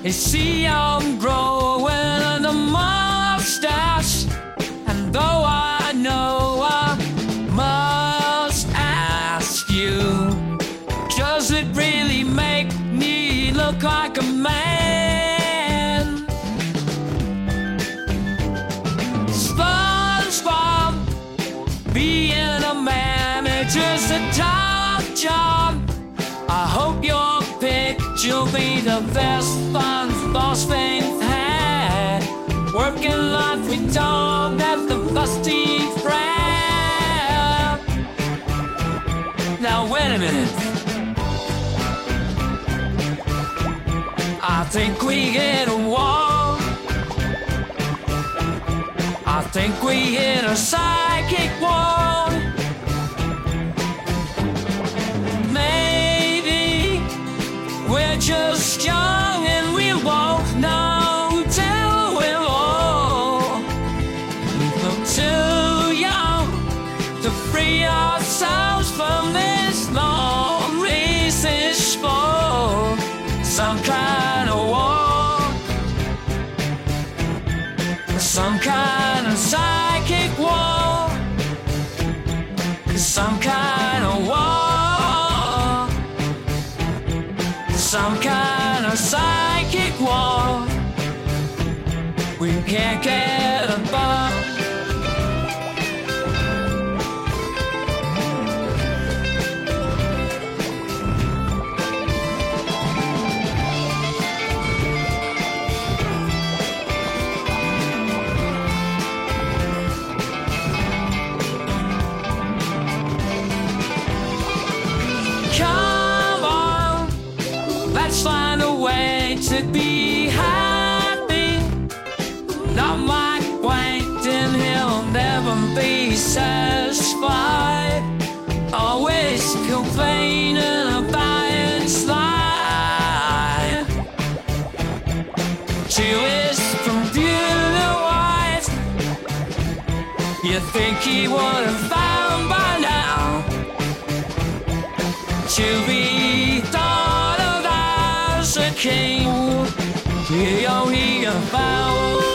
see him growing the mustache, and though I know I must ask you, does it really make me look like a man? SpongeBob, being a man is just a tough job. I hope your picture'll be the best SpongeBob thing had. Working like we don't have the busty crab. Now wait a minute, I think we hit a wall. I think we hit a psychic wall. Maybe we're just young and we won't know till we're old. We look too young to free ourselves from this long racist sport. Some kind of war, some kind of psychic war, some kind of war, some kind of psychic war. We can't get above. Come on, let's find a way to be happy. Not like waiting, he'll never be satisfied. Always complaining about his life. She is from beauty wise. You think he would have found by now to be thought of as a king. He found